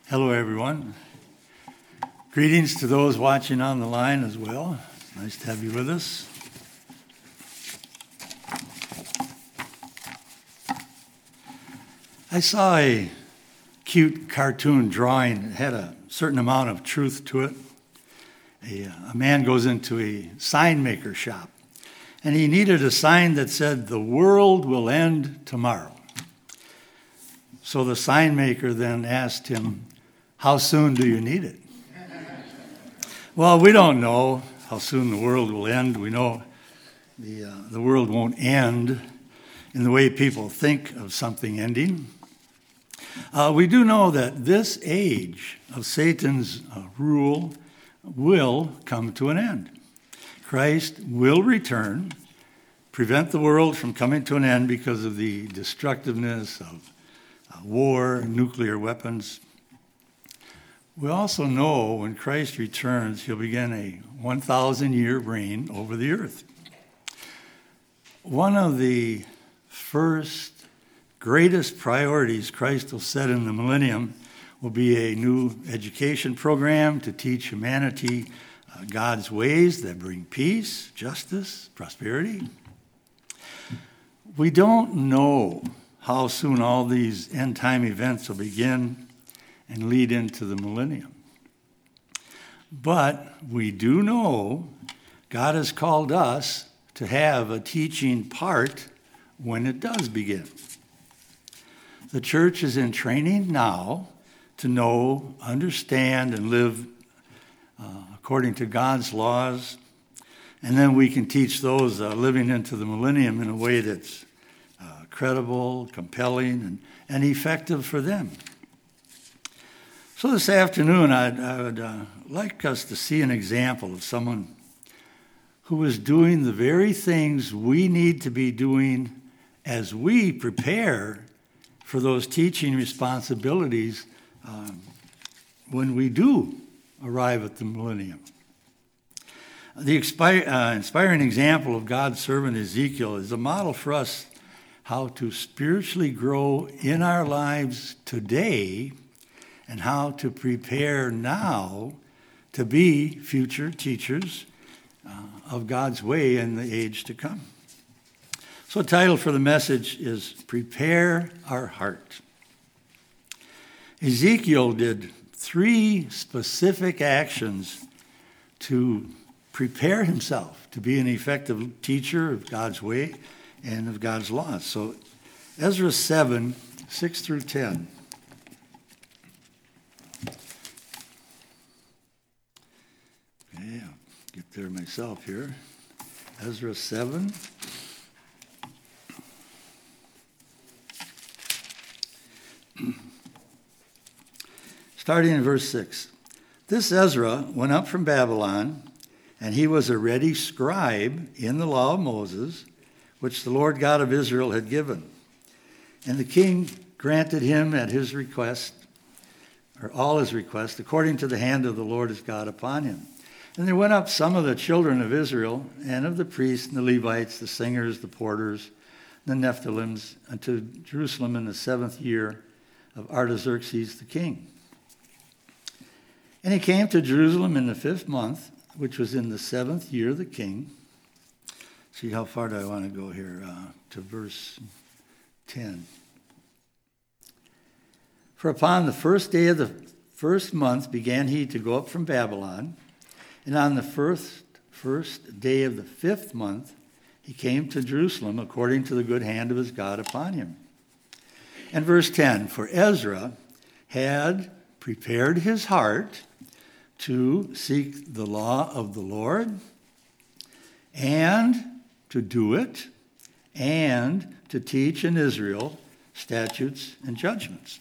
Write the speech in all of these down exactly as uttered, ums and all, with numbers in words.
Hello, everyone. Greetings to those watching on the line as well. Nice to have you with us. I saw a cute cartoon drawing that had a certain amount of truth to it. A, a man goes into a sign maker shop, and he needed a sign that said, "The world will end tomorrow." So the sign maker then asked him, "How soon do you need it?" Well, we don't know how soon the world will end. We know the, uh, the world won't end in the way people think of something ending. Uh, we do know that this age of Satan's uh, rule will come to an end. Christ will return, prevent the world from coming to an end because of the destructiveness of uh, war, nuclear weapons. We also know when Christ returns, he'll begin a one thousand year reign over the earth. One of the first greatest priorities Christ will set in the millennium will be a new education program to teach humanity uh, God's ways that bring peace, justice, prosperity. We don't know how soon all these end-time events will begin and lead into the millennium. But we do know God has called us to have a teaching part when it does begin. The church is in training now to know, understand, and live uh, according to God's laws. And then we can teach those uh, living into the millennium in a way that's uh, credible, compelling, and, and effective for them. So this afternoon, I'd, I would uh, like us to see an example of someone who is doing the very things we need to be doing as we prepare for those teaching responsibilities um, when we do arrive at the millennium. The expire, uh, inspiring example of God's servant Ezekiel is a model for us how to spiritually grow in our lives today and how to prepare now to be future teachers uh, of God's way in the age to come. So the title for the message is Prepare Our Heart. Ezekiel did three specific actions to prepare himself to be an effective teacher of God's way and of God's laws. So Ezra seven, six through ten. Yeah, get there myself here. Ezra seven. Starting in verse six. This Ezra went up from Babylon, and he was a ready scribe in the law of Moses, which the Lord God of Israel had given. And the king granted him at his request, or all his requests, according to the hand of the Lord his God upon him. And there went up some of the children of Israel, and of the priests and the Levites, the singers, the porters, the Nephilims, unto Jerusalem in the seventh year of Artaxerxes the king. And he came to Jerusalem in the fifth month, which was in the seventh year of the king. See, how far do I want to go here? Uh, to verse ten. For upon the first day of the first month began he to go up from Babylon, and on the first, first day of the fifth month he came to Jerusalem according to the good hand of his God upon him. And verse ten, for Ezra had prepared his heart to seek the law of the Lord, and to do it, and to teach in Israel statutes and judgments.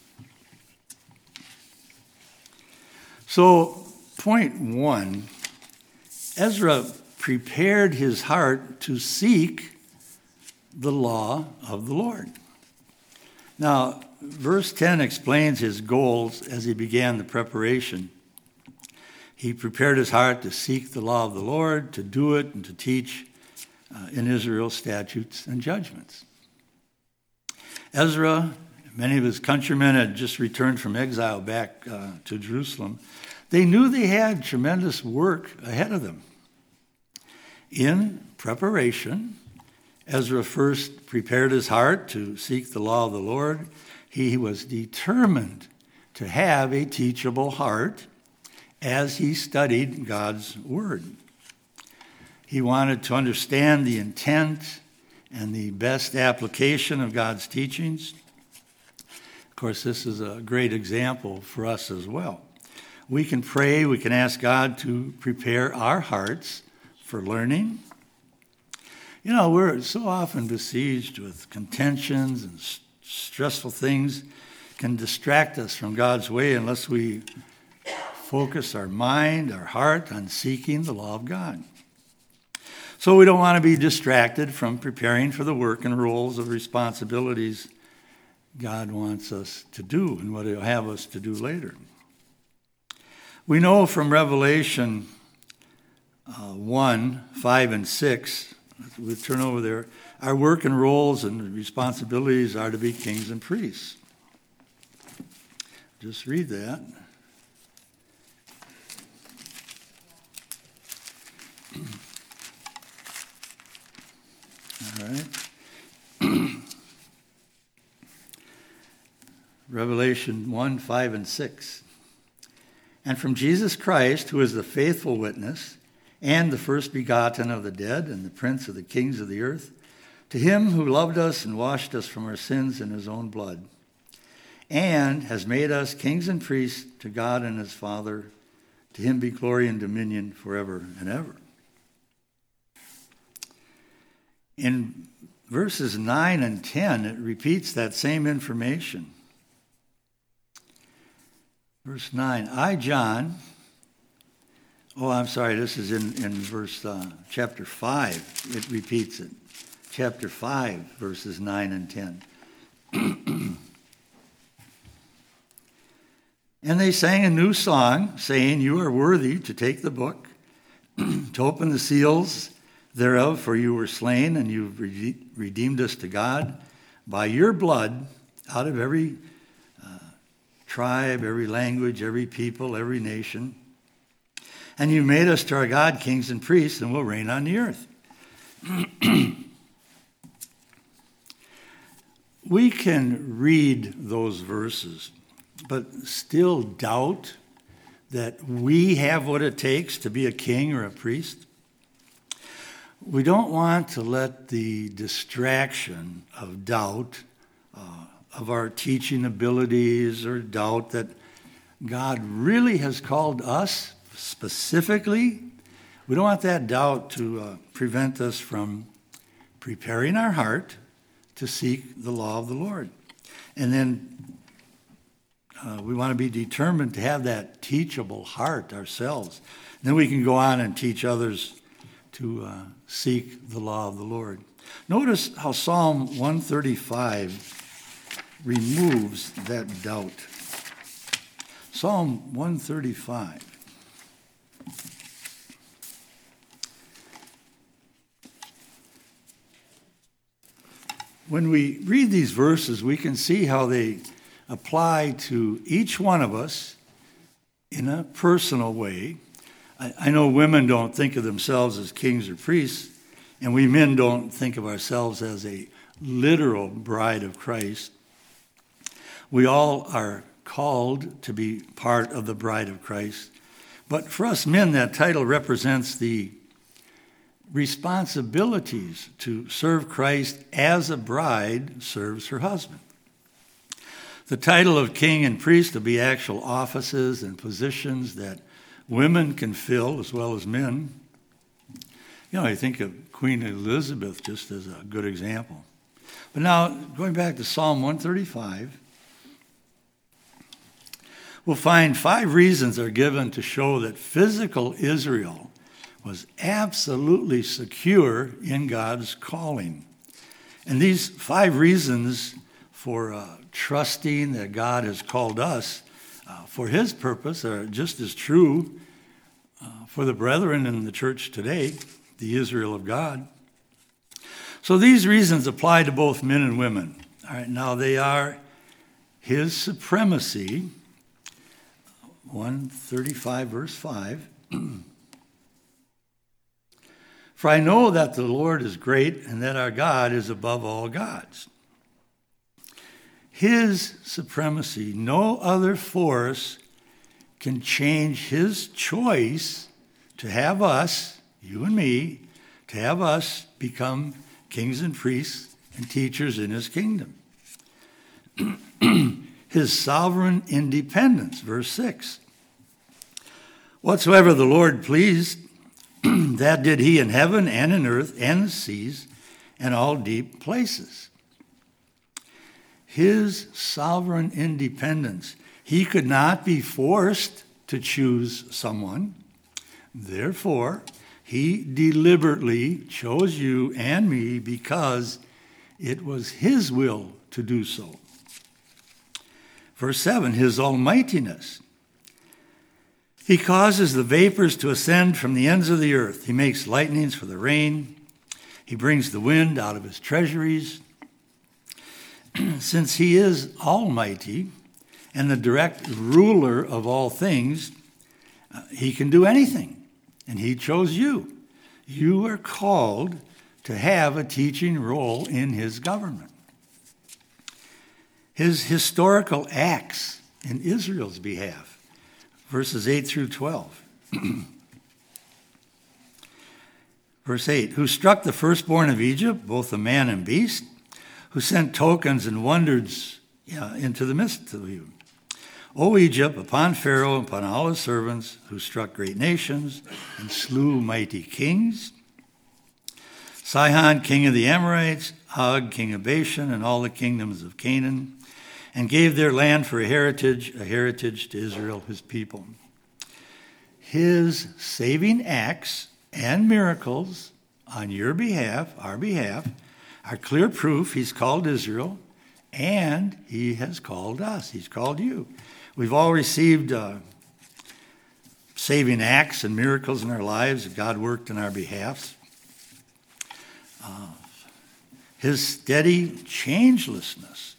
So, point one, Ezra prepared his heart to seek the law of the Lord. Now, verse ten explains his goals as he began the preparation. He prepared his heart to seek the law of the Lord, to do it, and to teach uh, in Israel statutes and judgments. Ezra Many of his countrymen had just returned from exile back uh, to Jerusalem. They knew they had tremendous work ahead of them. In preparation, Ezra first prepared his heart to seek the law of the Lord. He was determined to have a teachable heart as he studied God's word. He wanted to understand the intent and the best application of God's teachings. Of course, this is a great example for us as well. We can pray, we can ask God to prepare our hearts for learning. You know, we're so often besieged with contentions and st- stressful things can distract us from God's way unless we focus our mind, our heart on seeking the law of God. So we don't want to be distracted from preparing for the work and roles of responsibilities God wants us to do and what he'll have us to do later. We know from Revelation uh, one, five, and six, we turn over there, our work and roles and responsibilities are to be kings and priests. Just read that. All right. Revelation one, five, and six. And from Jesus Christ, who is the faithful witness, and the first begotten of the dead, and the prince of the kings of the earth, to him who loved us and washed us from our sins in his own blood, and has made us kings and priests to God and his Father, to him be glory and dominion forever and ever. In verses nine and ten, it repeats that same information. Verse nine, I, John, oh, I'm sorry, this is in, in verse uh, chapter five. It repeats it. Chapter five, verses nine and ten. And they sang a new song, saying, you are worthy to take the book, to open the seals thereof, for you were slain, and you've redeemed us to God by your blood out of every uh, tribe, every language, every people, every nation. And you made us to our God kings and priests, and will reign on the earth. We can read those verses, but still doubt that we have what it takes to be a king or a priest. We don't want to let the distraction of doubt, uh, of our teaching abilities, or doubt that God really has called us specifically. We don't want that doubt to uh, prevent us from preparing our heart to seek the law of the Lord. And then uh, we want to be determined to have that teachable heart ourselves. And then we can go on and teach others to uh, seek the law of the Lord. Notice how Psalm one thirty-five removes that doubt. Psalm one thirty-five. When we read these verses, we can see how they apply to each one of us in a personal way. I, I know women don't think of themselves as kings or priests, and we men don't think of ourselves as a literal bride of Christ. We all are called to be part of the bride of Christ. But for us men, that title represents the responsibilities to serve Christ as a bride serves her husband. The title of king and priest will be actual offices and positions that women can fill as well as men. You know, I think of Queen Elizabeth just as a good example. But now, going back to Psalm one thirty-five, we'll find five reasons are given to show that physical Israel was absolutely secure in God's calling. And these five reasons for uh, trusting that God has called us uh, for his purpose are just as true uh, for the brethren in the church today, the Israel of God. So these reasons apply to both men and women. All right, now they are his supremacy, one thirty-five verse five, for I know that the Lord is great and that our God is above all gods. His supremacy, no other force can change his choice to have us, you and me, to have us become kings and priests and teachers in his kingdom. His sovereign independence, verse six. Whatsoever the Lord pleased, that did he in heaven and in earth and the seas and all deep places. His sovereign independence. He could not be forced to choose someone. Therefore, he deliberately chose you and me because it was his will to do so. Verse seven, his almightiness. He causes the vapors to ascend from the ends of the earth. He makes lightnings for the rain. He brings the wind out of his treasuries. Since he is almighty and the direct ruler of all things, uh, he can do anything. And he chose you. You are called to have a teaching role in his government. His historical acts in Israel's behalf, verses eight through twelve. Verse eight, who struck the firstborn of Egypt, both the man and beast, who sent tokens and wonders yeah, into the midst of you. O Egypt, upon Pharaoh, upon all his servants, who struck great nations and slew mighty kings, Sihon, king of the Amorites, Og, king of Bashan, and all the kingdoms of Canaan, and gave their land for a heritage, a heritage to Israel, his people. His saving acts and miracles on your behalf, our behalf, are clear proof he's called Israel, and he has called us. He's called you. We've all received uh, saving acts and miracles in our lives that God worked on our behalf. Uh, his steady changelessness.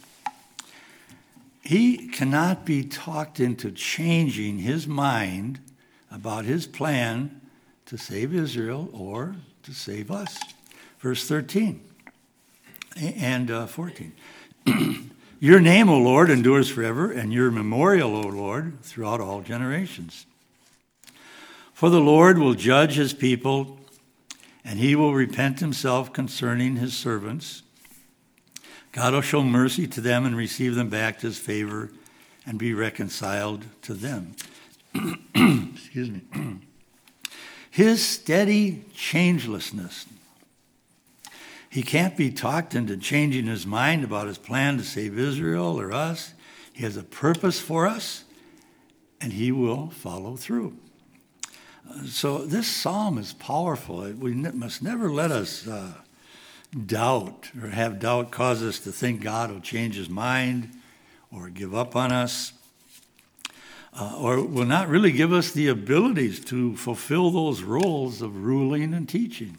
He cannot be talked into changing his mind about his plan to save Israel or to save us. Verse thirteen and uh, fourteen. Your name, O Lord, endures forever, and your memorial, O Lord, throughout all generations. For the Lord will judge his people, and he will repent himself concerning his servants. God will show mercy to them and receive them back to his favor and be reconciled to them. Excuse me. His steady changelessness. He can't be talked into changing his mind about his plan to save Israel or us. He has a purpose for us, and he will follow through. Uh, so this psalm is powerful. We ne- must never let us uh, doubt or have doubt cause us to think God will change his mind or give up on us, uh, or will not really give us the abilities to fulfill those roles of ruling and teaching.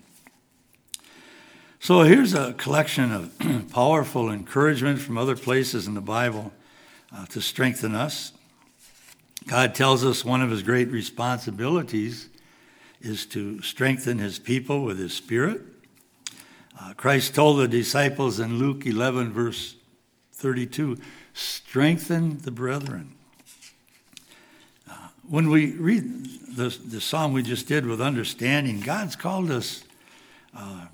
So here's a collection of powerful encouragement from other places in the Bible uh, to strengthen us. God tells us one of his great responsibilities is to strengthen his people with his Spirit. Uh, Christ told the disciples in Luke eleven, verse thirty-two, strengthen the brethren. Uh, when we read the, the psalm we just did with understanding, God's called us uh,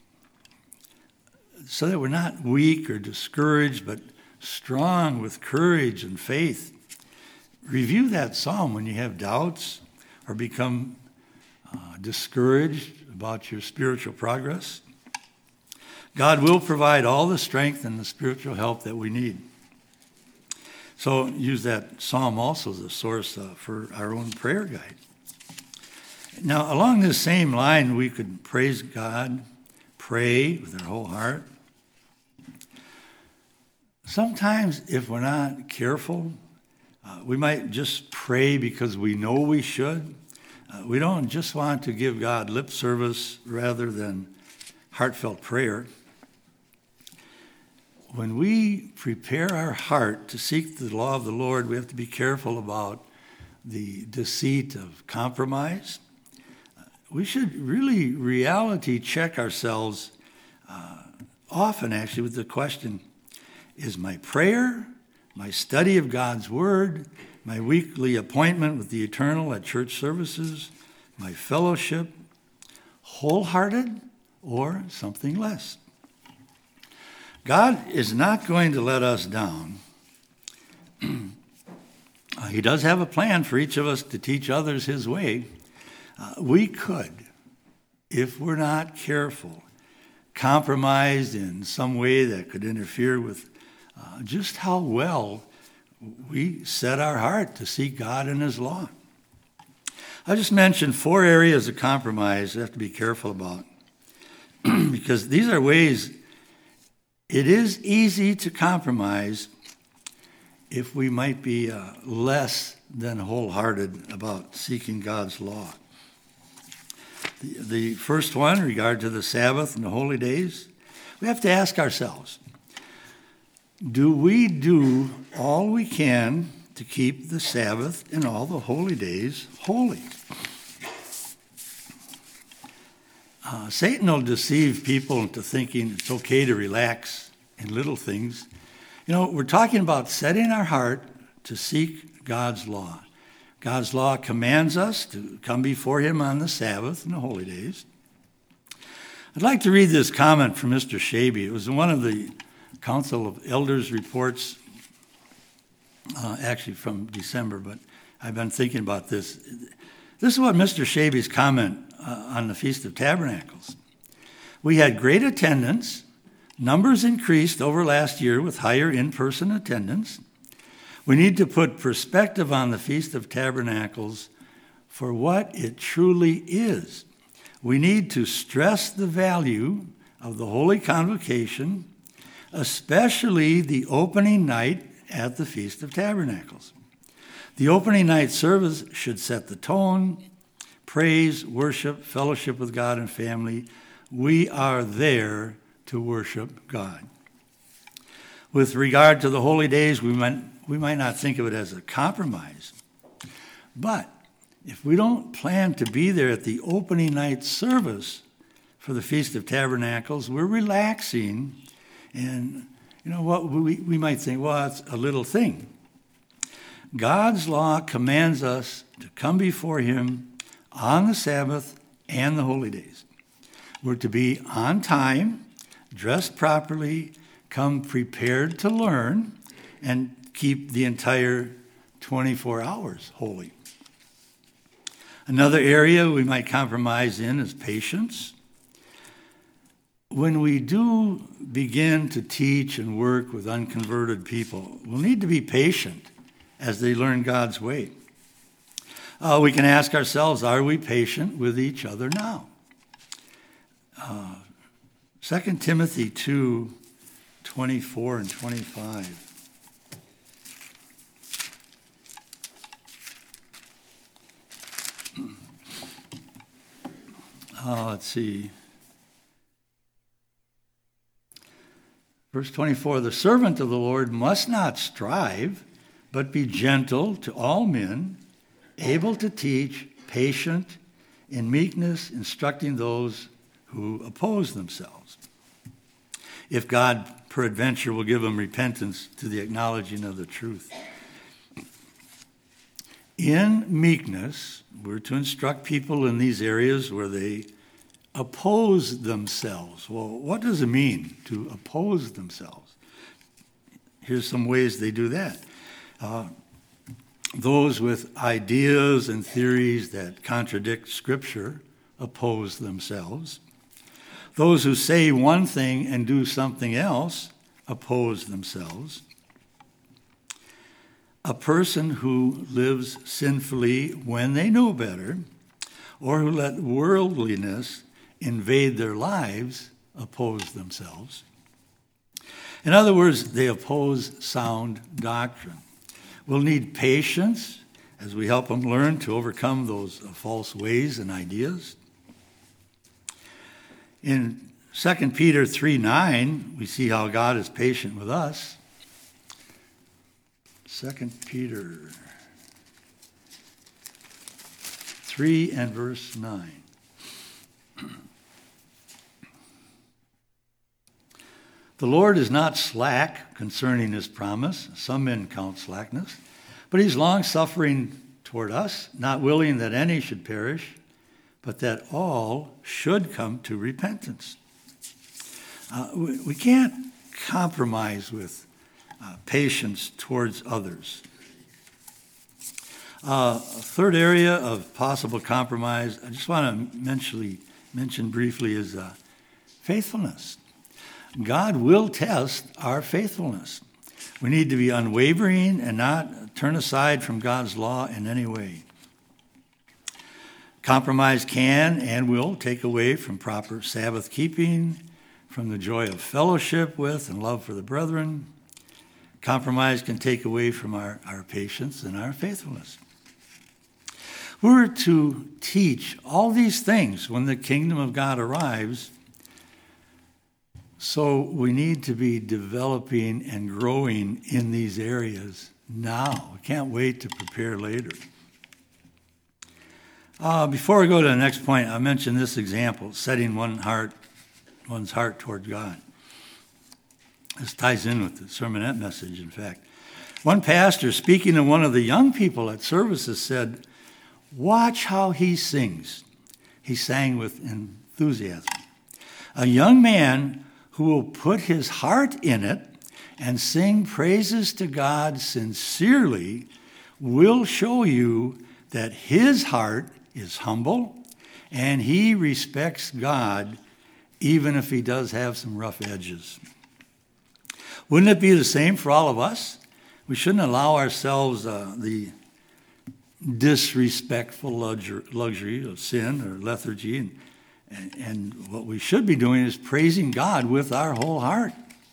so that we're not weak or discouraged, but strong with courage and faith. Review that psalm when you have doubts or become uh, discouraged about your spiritual progress. God will provide all the strength and the spiritual help that we need. So use that psalm also as a source uh, for our own prayer guide. Now, along this same line, we could praise God, pray with our whole heart. Sometimes, if we're not careful, uh, we might just pray because we know we should. Uh, we don't just want to give God lip service rather than heartfelt prayer. when we prepare our heart to seek the law of the Lord, we have to be careful about the deceit of compromise. We should really reality check ourselves uh, often, actually, with the question, is my prayer, my study of God's Word, my weekly appointment with the eternal at church services, my fellowship, wholehearted or something less? God is not going to let us down. uh, he does have a plan for each of us to teach others his way. Uh, we could, if we're not careful, compromise in some way that could interfere with uh, just how well we set our heart to seek God and his law. I just mentioned four areas of compromise we have to be careful about because these are ways it is easy to compromise if we might be uh, less than wholehearted about seeking God's law. The, the first one, in regard to the Sabbath and the holy days, we have to ask ourselves, do we do all we can to keep the Sabbath and all the holy days holy? Uh, Satan will deceive people into thinking it's okay to relax in little things. You know, we're talking about setting our heart to seek God's law. God's law commands us to come before him on the Sabbath and the holy days. I'd like to read this comment from Mister Shaby. It was in one of the Council of Elders reports, uh, actually from December, but I've been thinking about this. This is what Mister Shaby's comment uh, on the Feast of Tabernacles. We had great attendance. Numbers increased over last year with higher in-person attendance. We need to put perspective on the Feast of Tabernacles for what it truly is. We need to stress the value of the Holy Convocation, especially the opening night at the Feast of Tabernacles. The opening night service should set the tone, praise, worship, fellowship with God and family. We are there to worship God. With regard to the holy days, we might, we might not think of it as a compromise. But if we don't plan to be there at the opening night service for the Feast of Tabernacles, we're relaxing. And you know what, we, we might think, well, it's a little thing. God's law commands us to come before him on the Sabbath and the holy days. We're to be on time, dressed properly, come prepared to learn, and keep the entire twenty-four hours holy. Another area we might compromise in is patience. When we do begin to teach and work with unconverted people, we'll need to be patient as they learn God's way. Uh, we can ask ourselves, are we patient with each other now? Uh, Second Timothy two, twenty-four and twenty-five. Uh, let's see. Verse twenty-four, the servant of the Lord must not strive, but be gentle to all men, able to teach, patient, in meekness, instructing those who oppose themselves. If God, peradventure, will give them repentance to the acknowledging of the truth. In meekness, we're to instruct people in these areas where they oppose themselves. Well, what does it mean to oppose themselves? Here's some ways they do that. Uh, those with ideas and theories that contradict Scripture oppose themselves. Those who say one thing and do something else oppose themselves. A person who lives sinfully when they know better, or who let worldliness invade their lives, oppose themselves. In other words, they oppose sound doctrine. We'll need patience as we help them learn to overcome those false ways and ideas. In Second Peter three nine, we see how God is patient with us. Second Peter three and verse nine. The Lord is not slack concerning his promise. Some men count slackness. But he's long-suffering toward us, not willing that any should perish, but that all should come to repentance. Uh, we, we can't compromise with uh, patience towards others. Uh, a third area of possible compromise, I just want to mention, mention briefly, is uh, faithfulness. God will test our faithfulness. We need to be unwavering and not turn aside from God's law in any way. Compromise can and will take away from proper Sabbath keeping, from the joy of fellowship with and love for the brethren. Compromise can take away from our, our patience and our faithfulness. We're to teach all these things when the kingdom of God arrives. So we need to be developing and growing in these areas now. We can't wait to prepare later. Uh, before we go to the next point, I mentioned this example, setting one heart, one's heart toward God. This ties in with the sermonette message, in fact. One pastor, speaking to one of the young people at services, said, "Watch how he sings." He sang with enthusiasm. A young man who will put his heart in it and sing praises to God sincerely will show you that his heart is humble and he respects God even if he does have some rough edges. Wouldn't it be the same for all of us? We shouldn't allow ourselves uh, the disrespectful luxury of sin or lethargy, and And, and what we should be doing is praising God with our whole heart.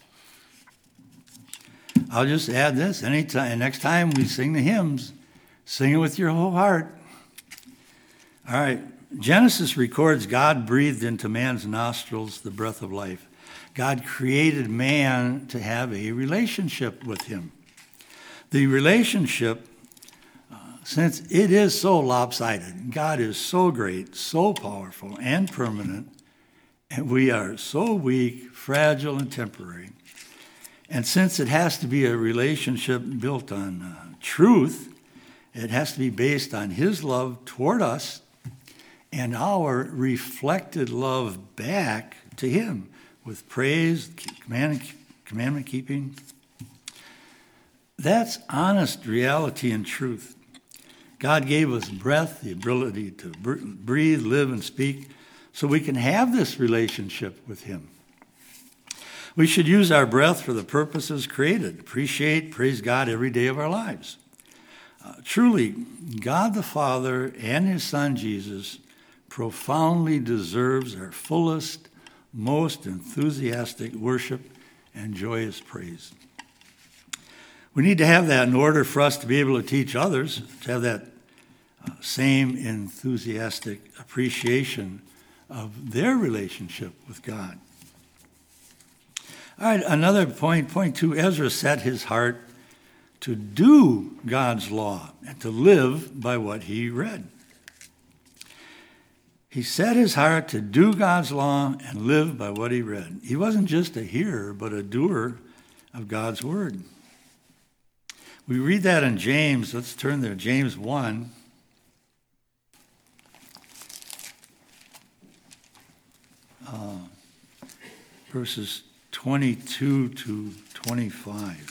I'll just add this. Anytime, next time we sing the hymns, sing it with your whole heart. All right. Genesis records God breathed into man's nostrils the breath of life. God created man to have a relationship with him. The relationship, since it is so lopsided, God is so great, so powerful and permanent, and we are so weak, fragile, and temporary. And since it has to be a relationship built on uh, truth, it has to be based on his love toward us and our reflected love back to him with praise, command, commandment keeping. That's honest reality and truth. God gave us breath, the ability to breathe, live, and speak, so we can have this relationship with him. We should use our breath for the purposes created. Appreciate, praise God every day of our lives. Uh, truly, God the Father and his Son Jesus profoundly deserves our fullest, most enthusiastic worship and joyous praise. We need to have that in order for us to be able to teach others, to have that uh, same enthusiastic appreciation of their relationship with God. All right, another point, point two, Ezra set his heart to do God's law and to live by what he read. He set his heart to do God's law and live by what he read. He wasn't just a hearer, but a doer of God's word. We read that in James. Let's turn there. James one. Uh, verses twenty-two to twenty-five.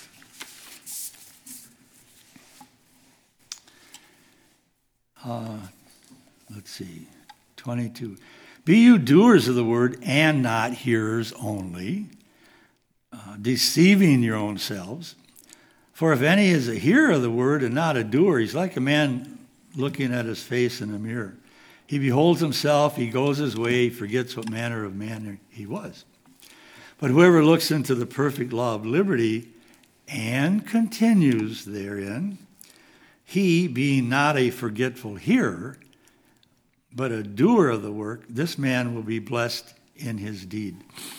Uh, let's see. twenty-two. Be you doers of the word and not hearers only, uh, deceiving your own selves. For if any is a hearer of the word and not a doer, he's like a man looking at his face in a mirror. He beholds himself, he goes his way, he forgets what manner of man he was. But whoever looks into the perfect law of liberty and continues therein, he, being not a forgetful hearer, but a doer of the work, this man will be blessed in his deed.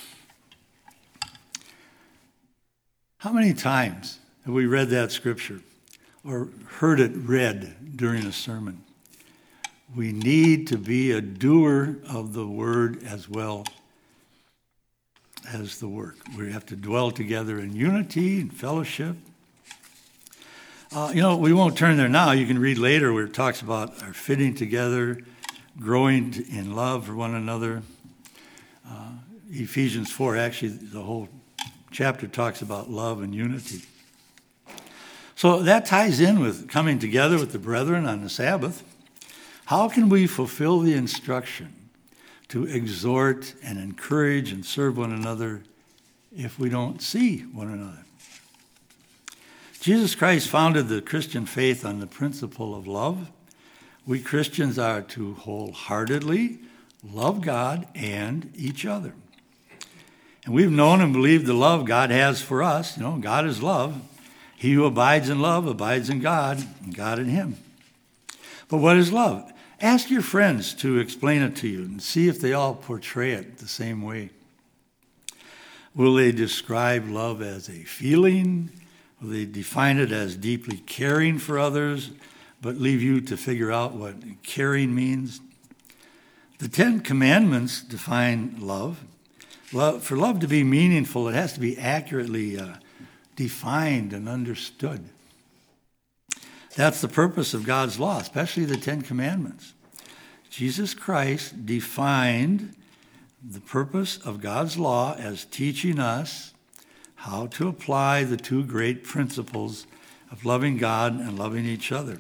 How many times have we read that scripture or heard it read during a sermon? We need to be a doer of the word as well as the work. We have to dwell together in unity and fellowship. Uh, you know, we won't turn there now. You can read later where it talks about our fitting together, growing in love for one another. Uh, Ephesians four, actually, the whole chapter talks about love and unity. So that ties in with coming together with the brethren on the Sabbath. How can we fulfill the instruction to exhort and encourage and serve one another if we don't see one another? Jesus Christ founded the Christian faith on the principle of love. We Christians are to wholeheartedly love God and each other. And we've known and believed the love God has for us. You know, God is love. He who abides in love abides in God, and God in him. But what is love? Ask your friends to explain it to you and see if they all portray it the same way. Will they describe love as a feeling? Will they define it as deeply caring for others, but leave you to figure out what caring means? The Ten Commandments define love. Love, for love to be meaningful, it has to be accurately uh, defined and understood. That's the purpose of God's law, especially the Ten Commandments. Jesus Christ defined the purpose of God's law as teaching us how to apply the two great principles of loving God and loving each other.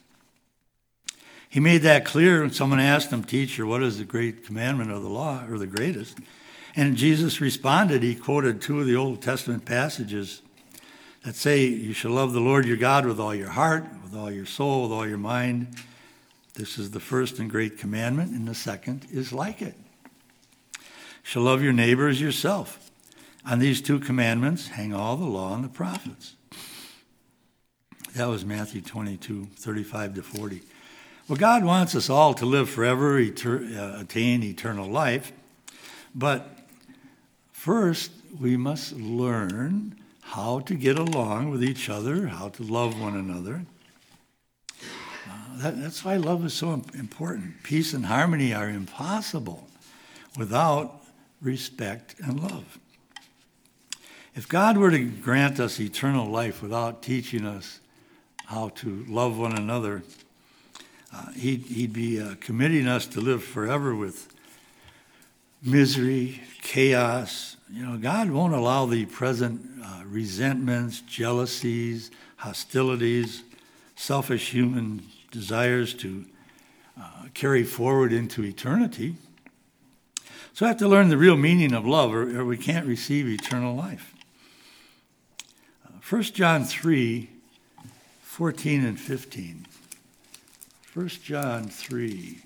He made that clear when someone asked him, "Teacher, what is the great commandment of the law, or the greatest?" And Jesus responded. He quoted two of the Old Testament passages that say, "You shall love the Lord your God with all your heart, with all your soul, with all your mind. This is the first and great commandment, and the second is like it. You shall love your neighbor as yourself. On these two commandments hang all the law and the prophets." That was Matthew twenty-two, thirty-five to forty. Well, God wants us all to live forever, eter- uh, attain eternal life. But first, we must learn how to get along with each other, how to love one another. Uh, that, that's why love is so important. Peace and harmony are impossible without respect and love. If God were to grant us eternal life without teaching us how to love one another, uh, he'd, he'd be uh, committing us to live forever with misery, chaos. You know, God won't allow the present uh, resentments, jealousies, hostilities, selfish human desires to uh, carry forward into eternity. So we have to learn the real meaning of love, or, or we can't receive eternal life. Uh, First John three, fourteen and fifteen. First John three.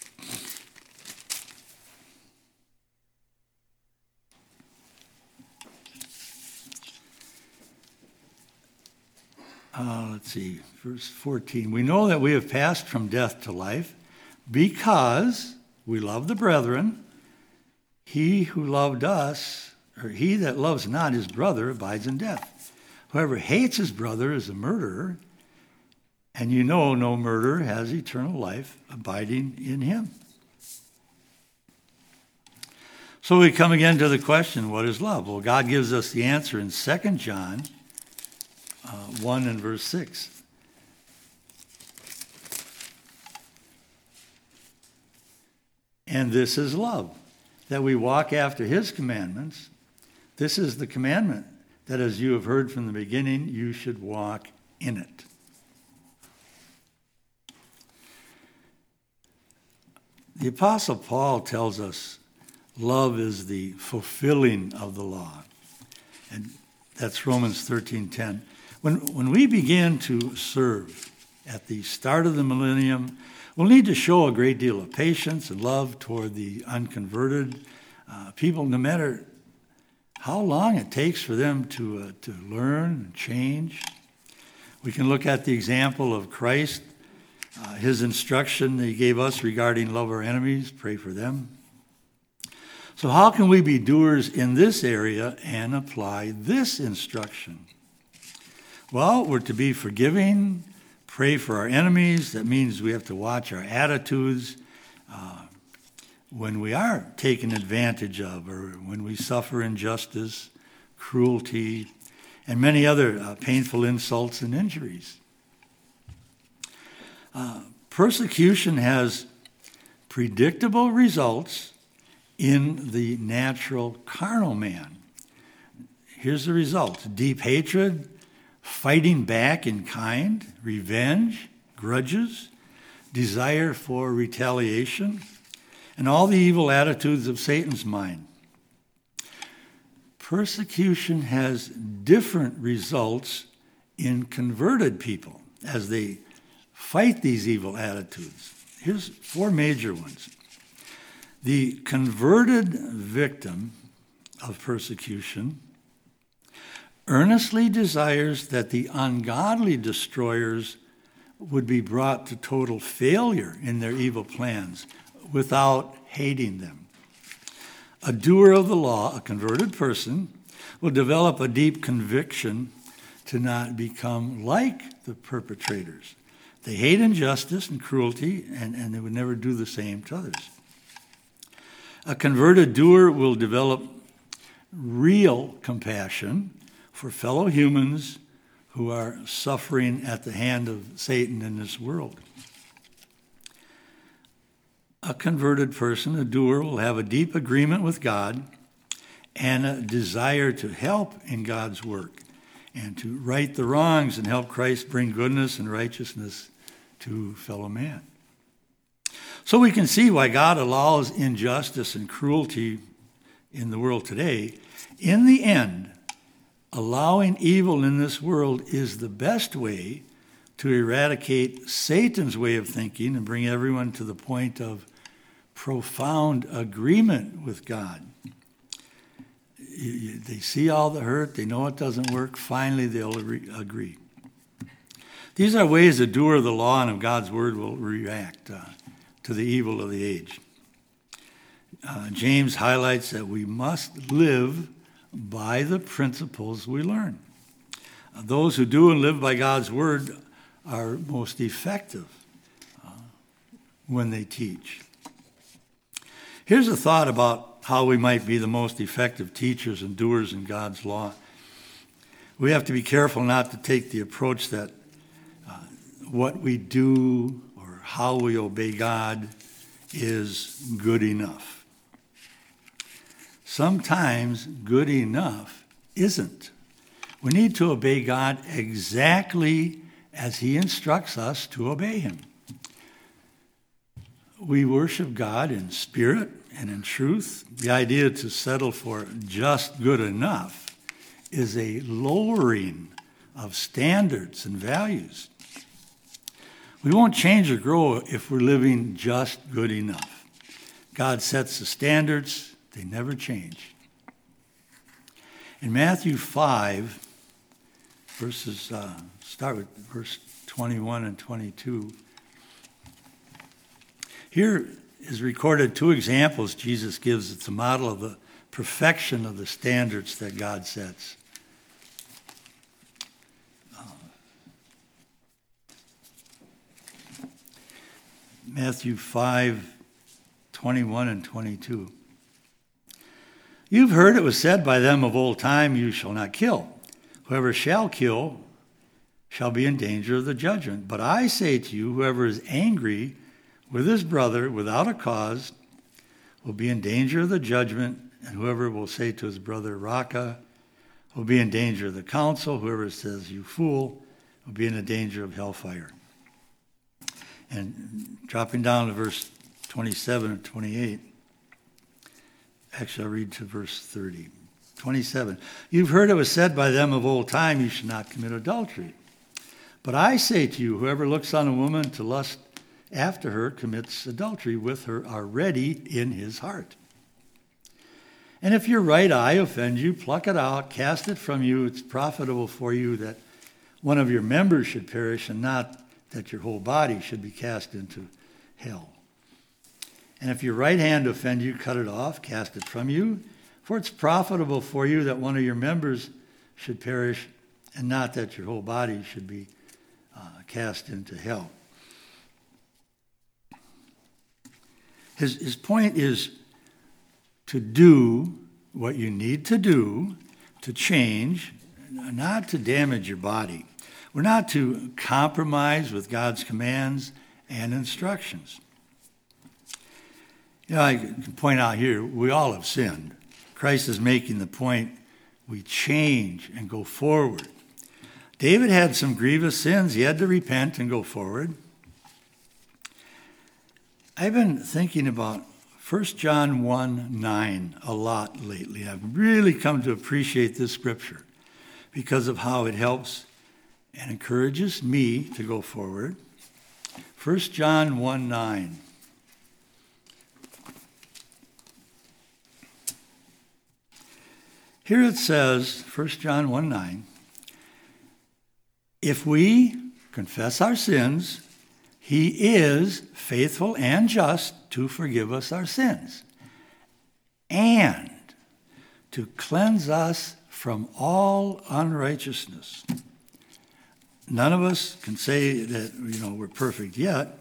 Uh, let's see, verse fourteen. We know that we have passed from death to life because we love the brethren. He who loved us, or he that loves not his brother, abides in death. Whoever hates his brother is a murderer, and you know no murderer has eternal life abiding in him. So we come again to the question, what is love? Well, God gives us the answer in Second John uh, one and verse six. And this is love, that we walk after his commandments. This is the commandment, that as you have heard from the beginning, you should walk in it. The Apostle Paul tells us love is the fulfilling of the law. And that's Romans thirteen ten. When, when we begin to serve at the start of the millennium, we'll need to show a great deal of patience and love toward the unconverted uh, people, no matter how long it takes for them to, uh, to learn and change. We can look at the example of Christ, uh, his instruction that he gave us regarding love our enemies, pray for them. So how can we be doers in this area and apply this instruction? Well, we're to be forgiving, pray for our enemies. That means we have to watch our attitudes uh, when we are taken advantage of, or when we suffer injustice, cruelty, and many other uh, painful insults and injuries. Uh, persecution has predictable results in the natural carnal man. Here's the results: deep hatred, fighting back in kind, revenge, grudges, desire for retaliation, and all the evil attitudes of Satan's mind. Persecution has different results in converted people as they fight these evil attitudes. Here's four major ones. The converted victim of persecution earnestly desires that the ungodly destroyers would be brought to total failure in their evil plans without hating them. A doer of the law, a converted person, will develop a deep conviction to not become like the perpetrators. They hate injustice and cruelty, and, and they would never do the same to others. A converted doer will develop real compassion for fellow humans who are suffering at the hand of Satan in this world. A converted person, a doer, will have a deep agreement with God and a desire to help in God's work and to right the wrongs and help Christ bring goodness and righteousness to fellow man. So we can see why God allows injustice and cruelty in the world today. In the end, allowing evil in this world is the best way to eradicate Satan's way of thinking and bring everyone to the point of profound agreement with God. They see all the hurt, they know it doesn't work, finally they'll agree. These are ways the doer of the law and of God's word will react uh, to the evil of the age. Uh, James highlights that we must live by the principles we learn. Uh, those who do and live by God's word are most effective uh, when they teach. Here's a thought about how we might be the most effective teachers and doers in God's law. We have to be careful not to take the approach that uh, what we do or how we obey God is good enough. Sometimes good enough isn't. We need to obey God exactly as he instructs us to obey him. We worship God in spirit and in truth. The idea to settle for just good enough is a lowering of standards and values. We won't change or grow if we're living just good enough. God sets the standards, they never change. In Matthew five, verses, uh, start with verse twenty-one and twenty-two. Here is recorded two examples Jesus gives. It's a model of the perfection of the standards that God sets. Uh, Matthew five, twenty-one and twenty-two. You've heard it was said by them of old time, you shall not kill. Whoever shall kill shall be in danger of the judgment. But I say to you, whoever is angry with his brother without a cause will be in danger of the judgment, and whoever will say to his brother, Raka, will be in danger of the council. Whoever says, you fool, will be in the danger of hellfire. And dropping down to verse twenty-seven and twenty-eight, actually I'll read to verse thirty. twenty-seven, you've heard it was said by them of old time, you should not commit adultery. But I say to you, whoever looks on a woman to lust after her commits adultery with her already in his heart. And if your right eye offends you, pluck it out, cast it from you. It's profitable for you that one of your members should perish, and not that your whole body should be cast into hell. And if your right hand offend you, cut it off, cast it from you. For it's profitable for you that one of your members should perish, and not that your whole body should be uh, cast into hell. His, his point is to do what you need to do to change, not to damage your body. We're not to compromise with God's commands and instructions. You know, I can point out here, we all have sinned. Christ is making the point we change and go forward. David had some grievous sins. He had to repent and go forward. I've been thinking about First John one nine a lot lately. I've really come to appreciate this scripture because of how it helps and encourages me to go forward. First John one nine. Here it says, First John one nine, if we confess our sins, he is faithful and just to forgive us our sins and to cleanse us from all unrighteousness. None of us can say that, you know, we're perfect yet,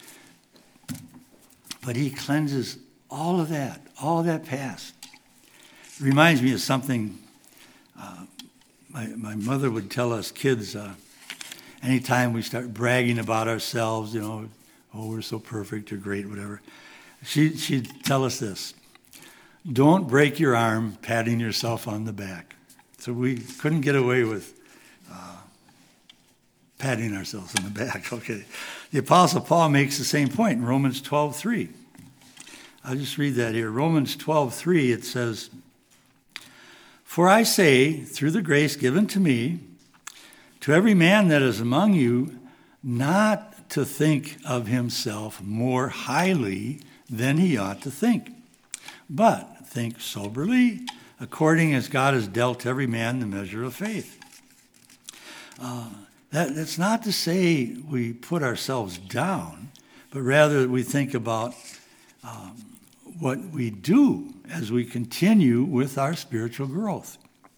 but he cleanses all of that, all of that past. It reminds me of something uh, my, my mother would tell us kids uh, anytime we start bragging about ourselves, you know, oh, we're so perfect or great, whatever. She, she'd tell us this: don't break your arm patting yourself on the back. So we couldn't get away with uh, patting ourselves on the back. Okay. The Apostle Paul makes the same point in Romans twelve three. I'll just read that here. Romans twelve three, it says, for I say, through the grace given to me, to every man that is among you, not to think of himself more highly than he ought to think, but think soberly, according as God has dealt every man the measure of faith. Uh, that, that's not to say we put ourselves down, but rather we think about um, what we do as we continue with our spiritual growth.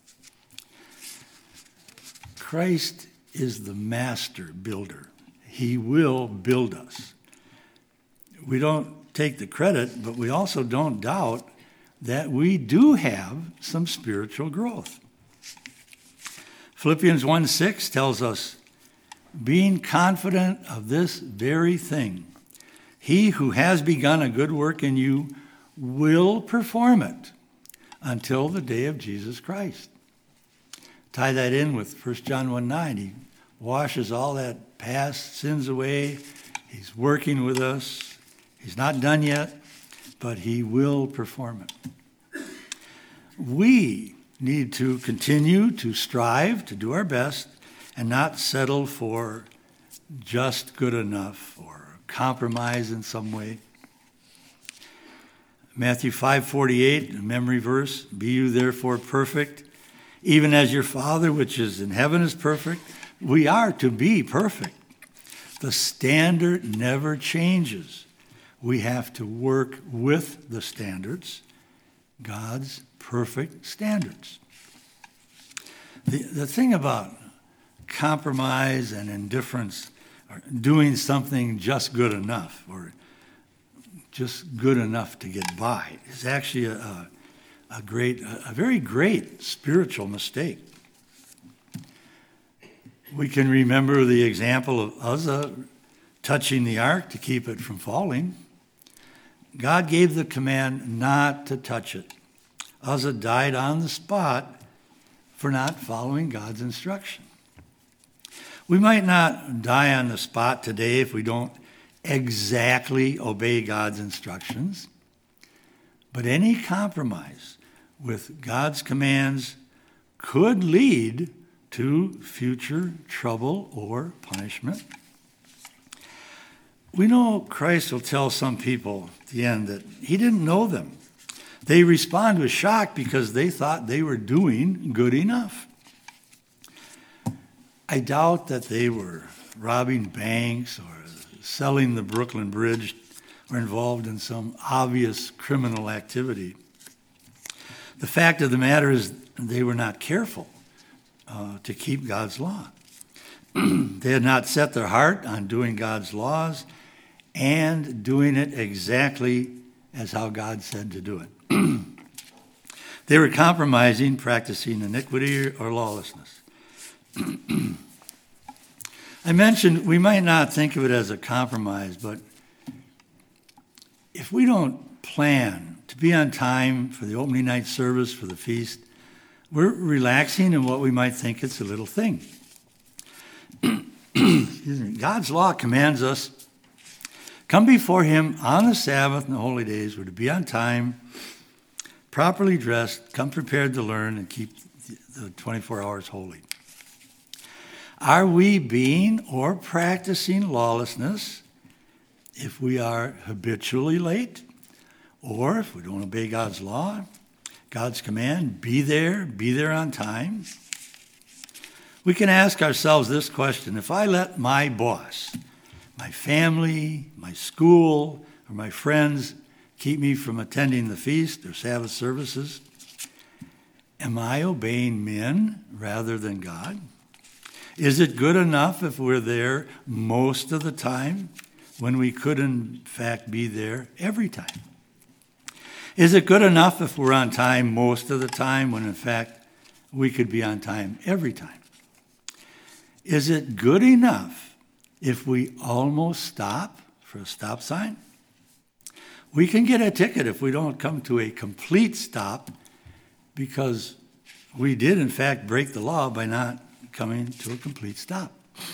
Christ is the master builder. He will build us. We don't take the credit, but we also don't doubt that we do have some spiritual growth. Philippians one six tells us, being confident of this very thing, he who has begun a good work in you will perform it until the day of Jesus Christ. Tie that in with First John one nine. He washes all that past sins away. He's working with us. He's not done yet, but he will perform it. We need to continue to strive to do our best and not settle for just good enough or compromise in some way. Matthew five forty-eight, a memory verse, be you therefore perfect, even as your Father which is in heaven is perfect. We are to be perfect. The standard never changes. We have to work with the standards, God's perfect standards. The, the thing about compromise and indifference, or doing something just good enough, or just good enough to get by, is actually a, a, a great, a, a very great spiritual mistake. We can remember the example of Uzzah touching the ark to keep it from falling. God gave the command not to touch it. Uzzah died on the spot for not following God's instruction. We might not die on the spot today if we don't exactly obey God's instructions, but any compromise with God's commands could lead to future trouble or punishment. We know Christ will tell some people at the end that he didn't know them. They respond with shock because they thought they were doing good enough. I doubt that they were robbing banks or selling the Brooklyn Bridge or involved in some obvious criminal activity. The fact of the matter is they were not careful uh, to keep God's law. They had not set their heart on doing God's laws and doing it exactly as how God said to do it. They were compromising, practicing iniquity or lawlessness. I mentioned we might not think of it as a compromise, but if we don't plan to be on time for the opening night service, for the feast, we're relaxing in what we might think it's a little thing. Excuse me. God's law commands us, come before him on the Sabbath and the holy days. We're to be on time, properly dressed, come prepared to learn, and keep the twenty-four hours holy. Are we being or practicing lawlessness if we are habitually late, or if we don't obey God's law, God's command, be there, be there on time? We can ask ourselves this question: if I let my boss, my family, my school, or my friends keep me from attending the feast or Sabbath services, am I obeying men rather than God? Is it good enough if we're there most of the time when we could in fact be there every time? Is it good enough if we're on time most of the time when in fact we could be on time every time? Is it good enough if we almost stop for a stop sign? We can get a ticket if we don't come to a complete stop because we did in fact break the law by not coming to a complete stop.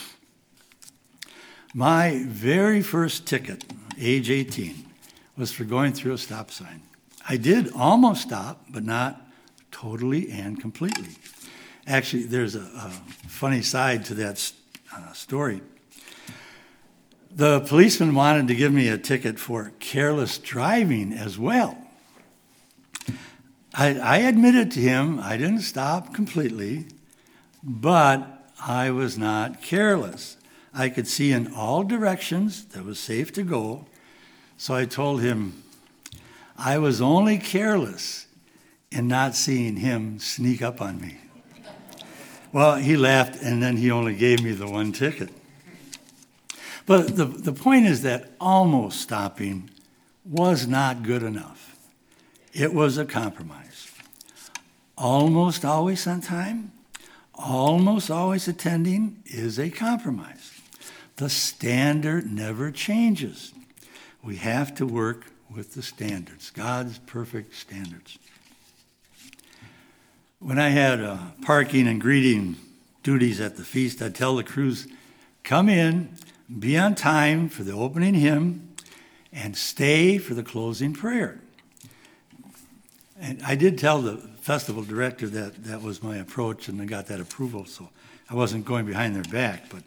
My very first ticket, age eighteen, was for going through a stop sign. I did almost stop, but not totally and completely. Actually, there's a, a funny side to that uh, story. The policeman wanted to give me a ticket for careless driving as well. I, I admitted to him I didn't stop completely, but I was not careless. I could see in all directions that was safe to go, so I told him I was only careless in not seeing him sneak up on me. Well, he laughed, and then he only gave me the one ticket. But the, the point is that almost stopping was not good enough. It was a compromise. Almost always on time, almost always attending is a compromise. The standard never changes. We have to work with the standards, God's perfect standards. When I had uh, parking and greeting duties at the feast, I'd tell the crews, come in, be on time for the opening hymn, and stay for the closing prayer. And I did tell the festival director that that was my approach, and I got that approval, so I wasn't going behind their back. But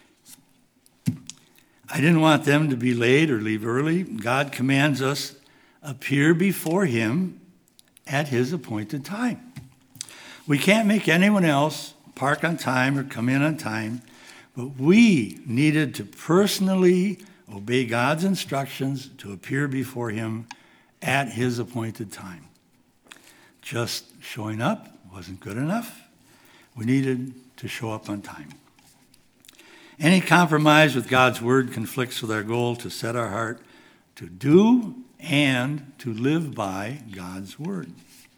I didn't want them to be late or leave early. God commands us appear before him at his appointed time. We can't make anyone else park on time or come in on time, but we needed to personally obey God's instructions to appear before him at his appointed time. Just showing up wasn't good enough. We needed to show up on time. Any compromise with God's word conflicts with our goal to set our heart to do and to live by God's word.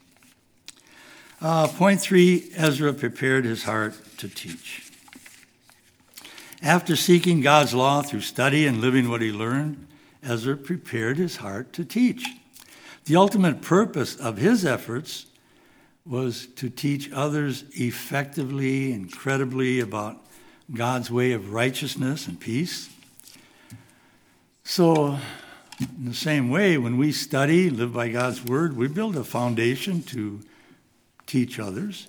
Uh, point three, Ezra prepared his heart to teach. After seeking God's law through study and living what he learned, Ezra prepared his heart to teach. The ultimate purpose of his efforts was to teach others effectively and credibly about God's way of righteousness and peace. So, in the same way, when we study, live by God's word, we build a foundation to teach others.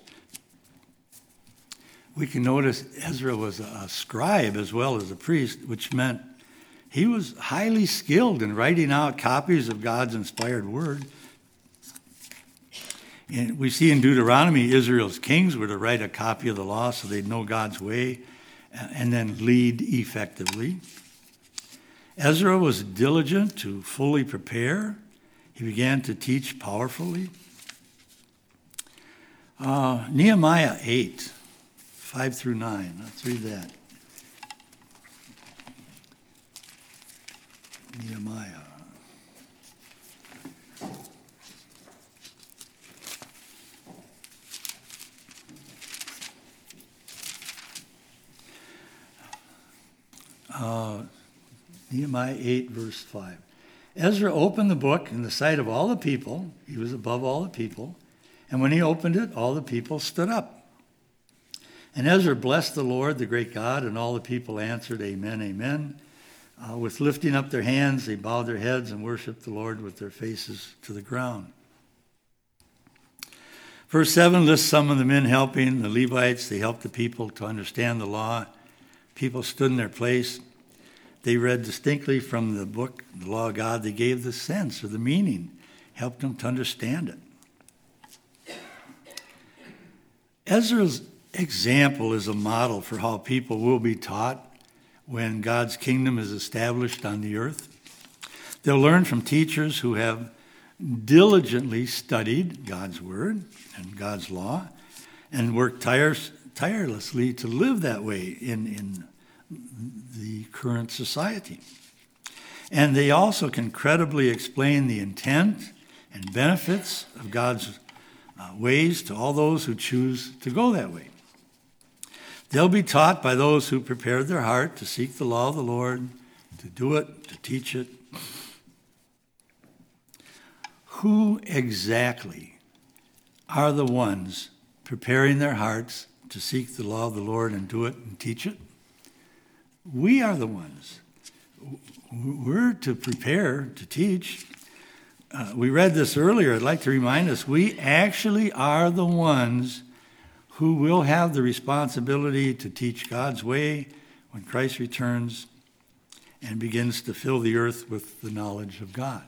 We can notice Ezra was a scribe as well as a priest, which meant he was highly skilled in writing out copies of God's inspired word. And we see in Deuteronomy, Israel's kings were to write a copy of the law so they'd know God's way and then lead effectively. Ezra was diligent to fully prepare. He began to teach powerfully. Uh, Nehemiah eight, five through nine. Let's read that. Nehemiah. Uh, Nehemiah eight, verse five. Ezra opened the book in the sight of all the people. He was above all the people. And when he opened it, all the people stood up. And Ezra blessed the Lord, the great God, and all the people answered, Amen, amen. Uh, with lifting up their hands, they bowed their heads and worshiped the Lord with their faces to the ground. Verse seven lists some of the men helping, the Levites. They helped the people to understand the law. People stood in their place. They read distinctly from the book, the law of God. They gave the sense or the meaning, helped them to understand it. Ezra's example is a model for how people will be taught when God's kingdom is established on the earth. They'll learn from teachers who have diligently studied God's word and God's law and worked tires, tirelessly to live that way in, in the current society. And they also can credibly explain the intent and benefits of God's uh, ways to all those who choose to go that way. They'll be taught by those who prepared their heart to seek the law of the Lord, to do it, to teach it. Who exactly are the ones preparing their hearts to seek the law of the Lord and do it and teach it? We are the ones. We're to prepare to teach. Uh, we read this earlier. I'd like to remind us, we actually are the ones who will have the responsibility to teach God's way when Christ returns and begins to fill the earth with the knowledge of God.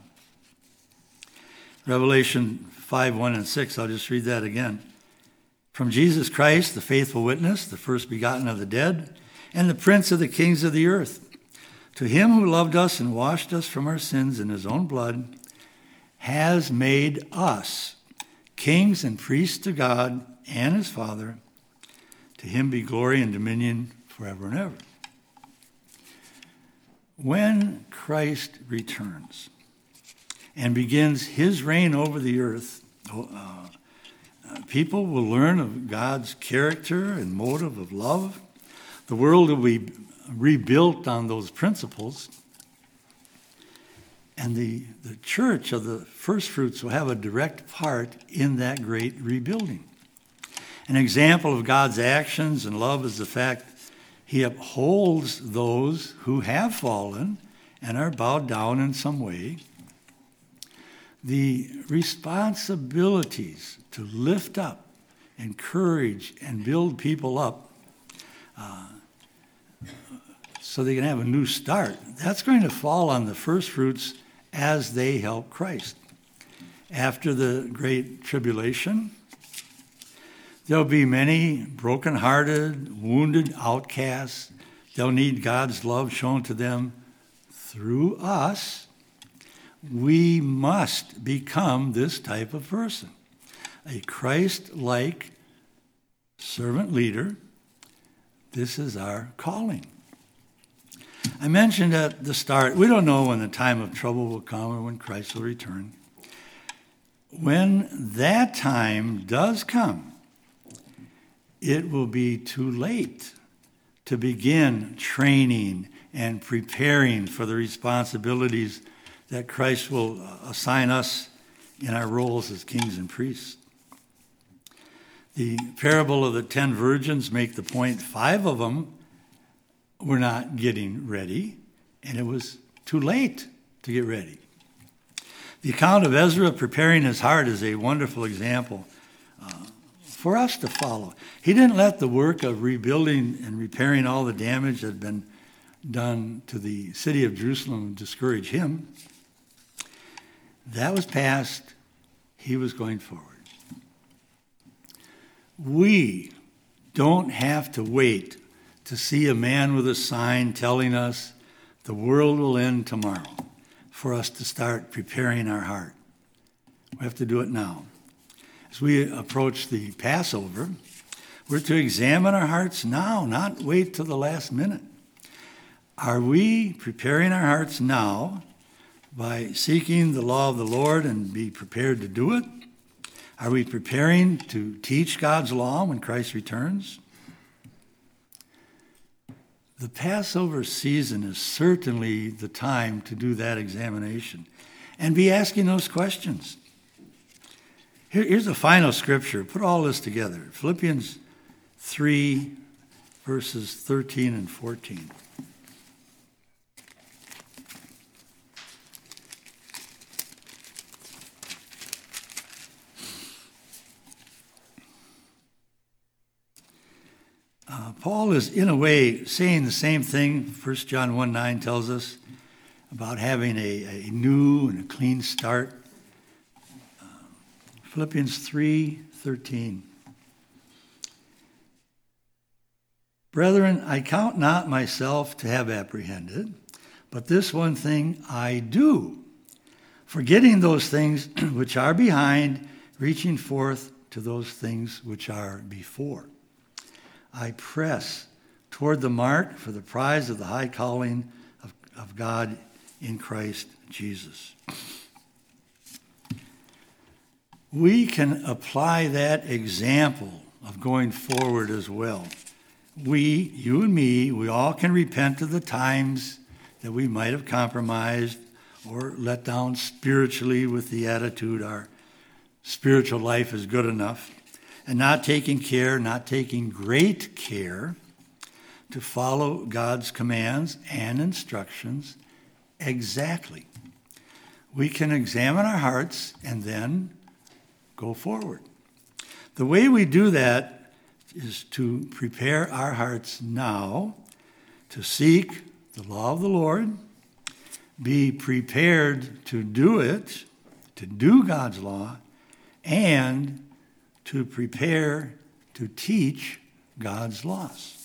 Revelation five, one and six, I'll just read that again. From Jesus Christ, the faithful witness, the first begotten of the dead, and the prince of the kings of the earth, to him who loved us and washed us from our sins in his own blood, has made us kings and priests to God and his Father. To him be glory and dominion forever and ever. When Christ returns and begins his reign over the earth, uh, uh, people will learn of God's character and motive of love. The world will be rebuilt on those principles. And the, the church of the first fruits will have a direct part in that great rebuilding. An example of God's actions and love is the fact he upholds those who have fallen and are bowed down in some way. The responsibilities to lift up, encourage, and build people up uh, so they can have a new start, that's going to fall on the first fruits as they help Christ. After the Great Tribulation, there'll be many broken-hearted, wounded outcasts. They'll need God's love shown to them through us. We must become this type of person, a Christ-like servant leader. This is our calling. I mentioned at the start, we don't know when the time of trouble will come or when Christ will return. When that time does come, it will be too late to begin training and preparing for the responsibilities that Christ will assign us in our roles as kings and priests. The parable of the ten virgins make the point, five of them were not getting ready, and it was too late to get ready. The account of Ezra preparing his heart is a wonderful example uh, for us to follow. He didn't let the work of rebuilding and repairing all the damage that had been done to the city of Jerusalem discourage him. That was past. He was going forward. We don't have to wait to see a man with a sign telling us the world will end tomorrow for us to start preparing our heart. We have to do it now. As we approach the Passover, we're to examine our hearts now, not wait till the last minute. Are we preparing our hearts now by seeking the law of the Lord and be prepared to do it? Are we preparing to teach God's law when Christ returns? The Passover season is certainly the time to do that examination and be asking those questions. Here, here's the final scripture. Put all this together. Philippians three, verses thirteen and fourteen. Uh, Paul is, in a way, saying the same thing First John one nine tells us about having a, a new and a clean start. Uh, Philippians three thirteen. Brethren, I count not myself to have apprehended, but this one thing I do, forgetting those things which are behind, reaching forth to those things which are before. I press toward the mark for the prize of the high calling of, of God in Christ Jesus. We can apply that example of going forward as well. We, you and me, we all can repent of the times that we might have compromised or let down spiritually with the attitude our spiritual life is good enough, and not taking care, not taking great care to follow God's commands and instructions exactly. We can examine our hearts and then go forward. The way we do that is to prepare our hearts now to seek the law of the Lord, be prepared to do it, to do God's law, and to prepare to teach God's laws.